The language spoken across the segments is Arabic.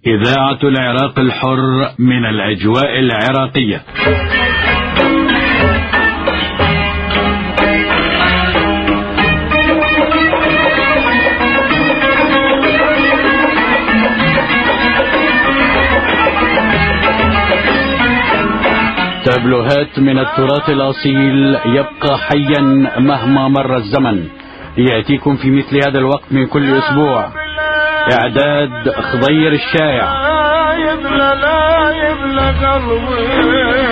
إذاعة العراق الحر من الأجواء العراقية. تابلوهات من التراث الأصيل يبقى حيا مهما مر الزمن، يأتيكم في مثل هذا الوقت من كل أسبوع. إعداد خضير الشايع. لا يبلى قلبي.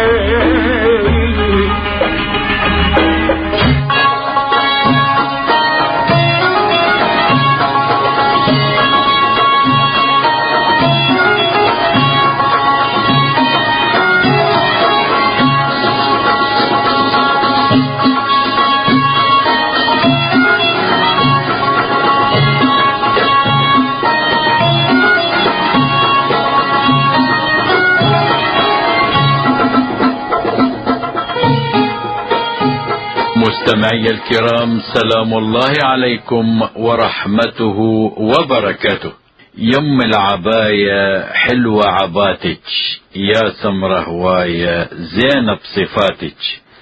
مستمعي الكرام، سلام الله عليكم ورحمته وبركاته. يم العباية حلوة عباتك، يا سمرة هواية زينب صفاتك.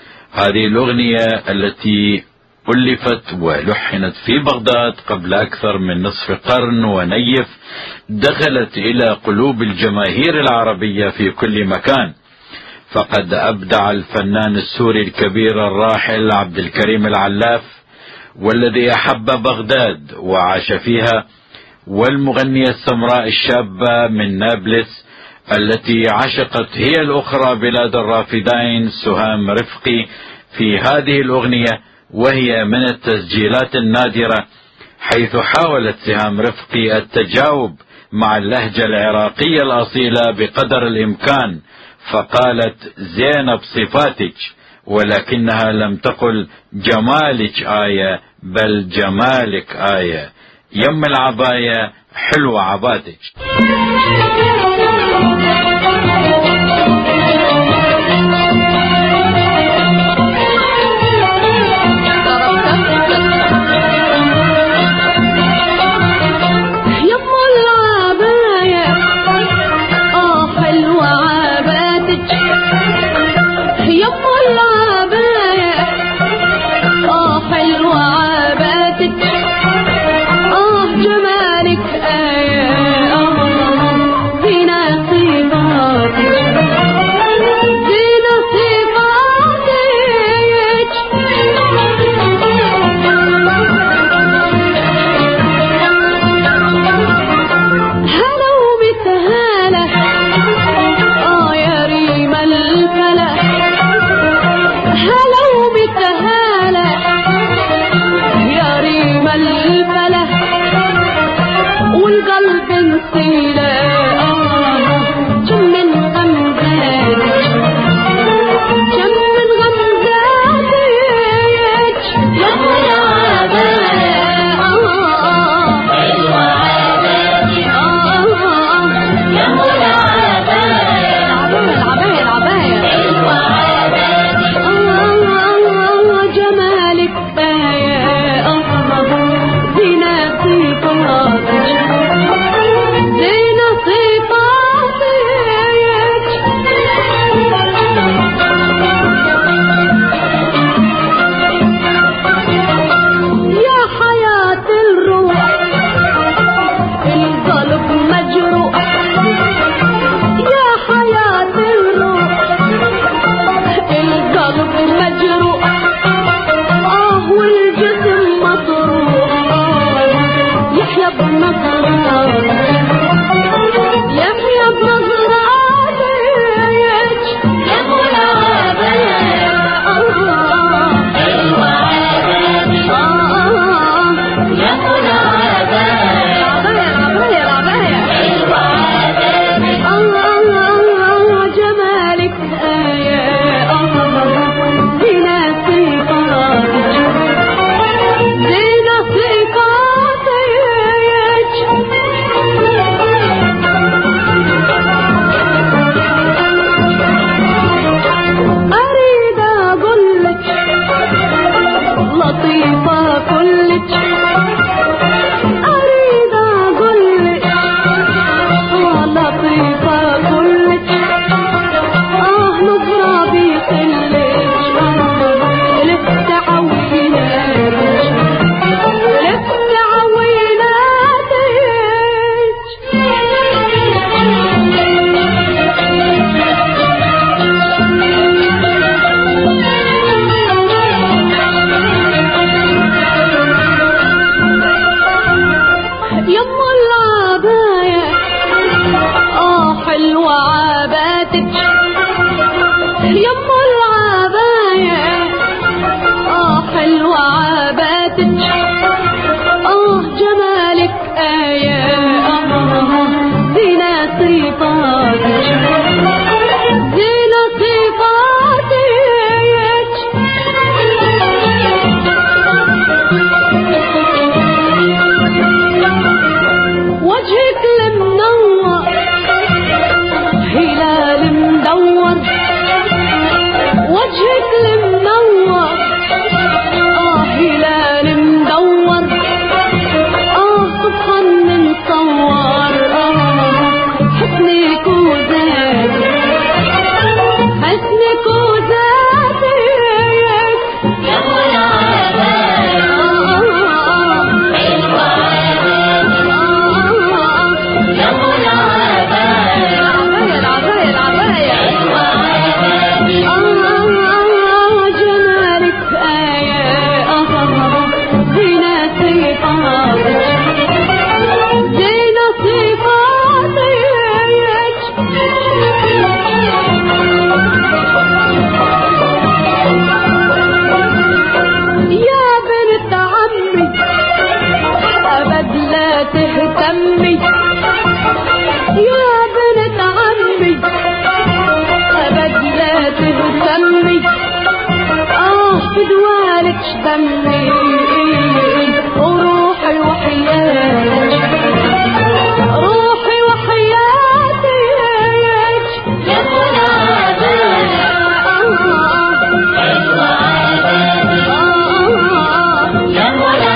هذه الأغنية التي ألفت ولحنت في بغداد قبل أكثر من نصف قرن ونيف، دخلت إلى قلوب الجماهير العربية في كل مكان. فقد أبدع الفنان السوري الكبير الراحل عبد الكريم العلاف، والذي أحب بغداد وعاش فيها، والمغنية السمراء الشابة من نابلس التي عشقت هي الأخرى بلاد الرافدين سهام رفقي في هذه الأغنية، وهي من التسجيلات النادرة، حيث حاولت سهام رفقي التجاوب مع اللهجة العراقية الأصيلة بقدر الإمكان، فقالت زينب صفاتك، ولكنها لم تقل جمالك آية بل جمالك آية. يم العباية حلوة عباتك. جمالك آية زينة صفاتك. دمي وروحي وحياتي، روحي وحياتي يا منادي يا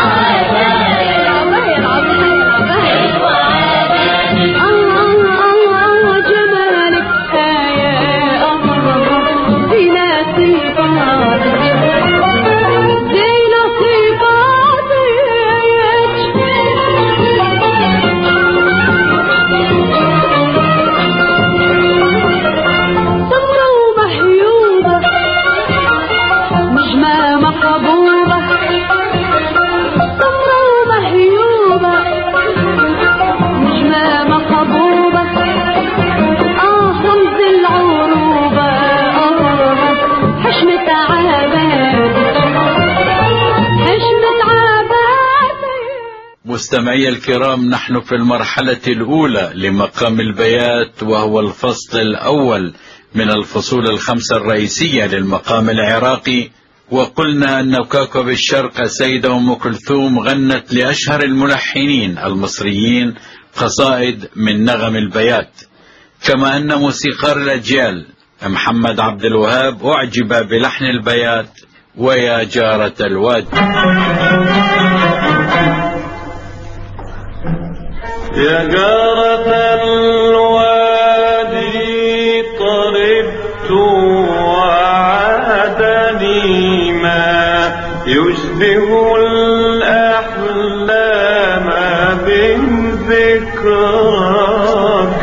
مستمعي الكرام، نحن في المرحلة الأولى لمقام البيات، وهو الفصل الأول من الفصول الخمسة الرئيسية للمقام العراقي. وقلنا أن كوكب الشرق السيدة أم كلثوم غنت لأشهر الملحنين المصريين قصائد من نغم البيات، كما أن موسيقار الأجيال محمد عبد الوهاب أعجب بلحن البيات ويا جارة الوادي. يا جارة الوادي طربت وعادني ما يشبه الأحلام من ذكراك.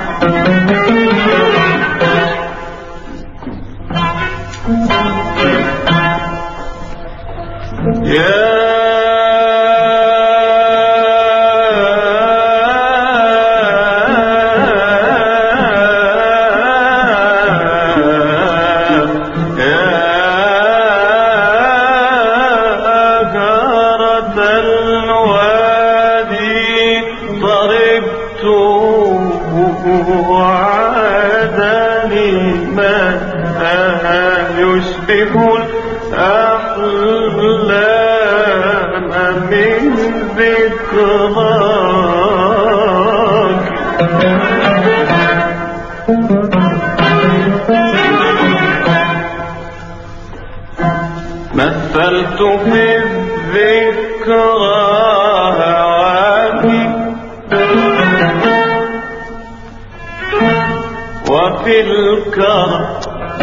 مثلت في الذكرى هواكي وفي الكرم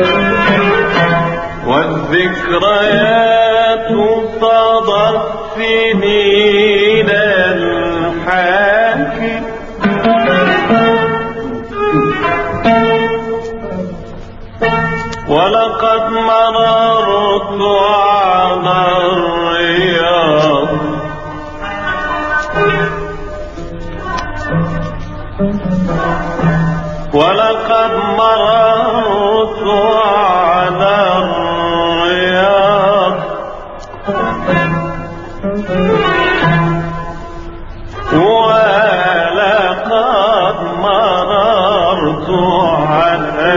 والذكريات صدت سنين الحاكي. ولقد مررت على الرياض ولقد مررت على الرياض ولقد مررت على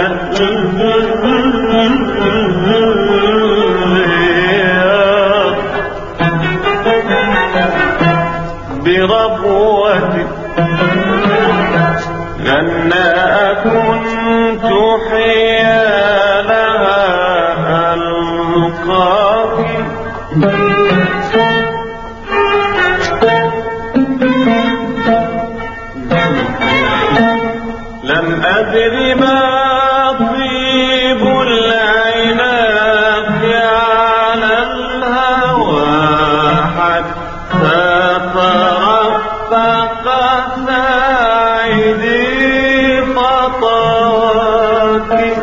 الرياض بربوة لأن كنت حيالها القاضي. لم أدر ما طيب العناق على الهوى حتى ترفق ساعدي خطواتي.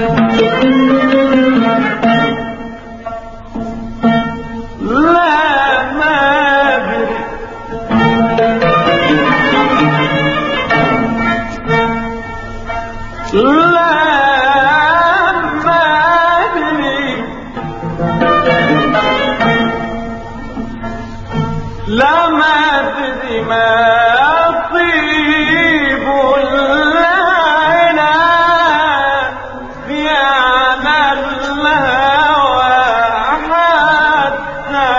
لا ما أدري لا ما أدري ما طيب العناق على الهوى حتى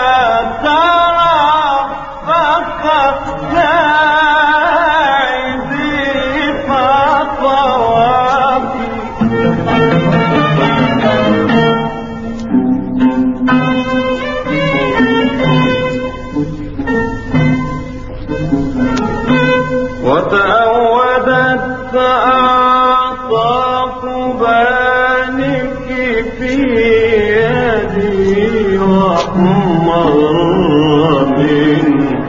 أعطى قبانك في يدي ومر من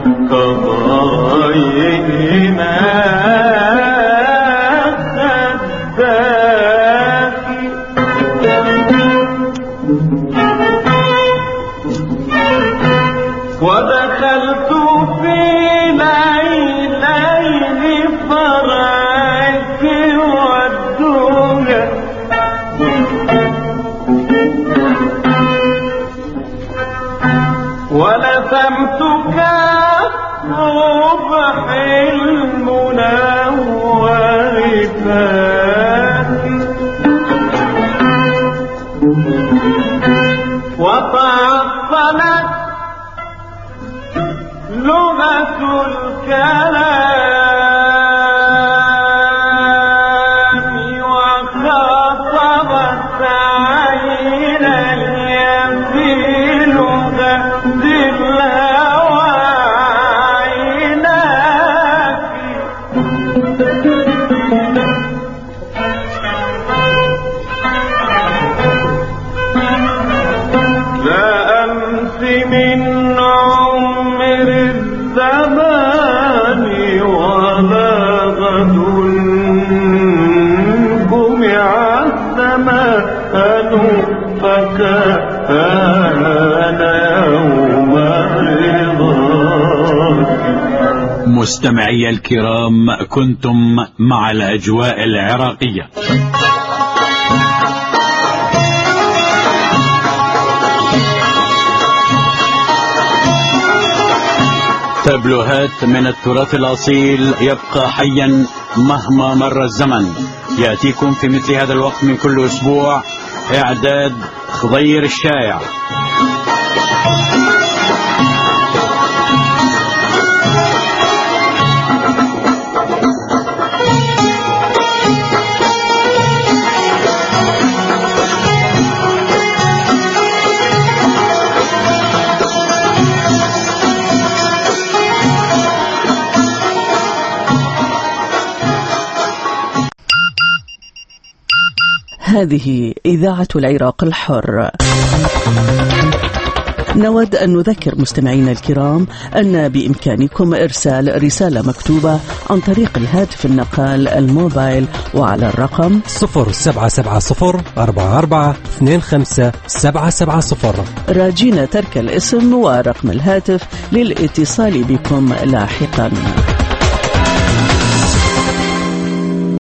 قضائنا خداك ودخلت في ليلين فرعك والدنيا ولثمتك صبح المنور فاتي وتعطلت لغة الكلام وخاطبت عيني في لغة الهوى عيناك لا أمس من عمر الزمان ولا غد جمع الزمان فكان يوم رضاك. مستمعي الكرام، كنتم مع الأجواء العراقية. تابلوهات من التراث الأصيل يبقى حيا مهما مر الزمن، يأتيكم في مثل هذا الوقت من كل أسبوع. إعداد خضير الشايع. هذه إذاعة العراق الحر. نود أن نذكر مستمعينا الكرام أن بإمكانكم إرسال رسالة مكتوبة عن طريق الهاتف النقال الموبايل وعلى الرقم 077044257770 راجين ترك الاسم ورقم الهاتف للاتصال بكم لاحقا.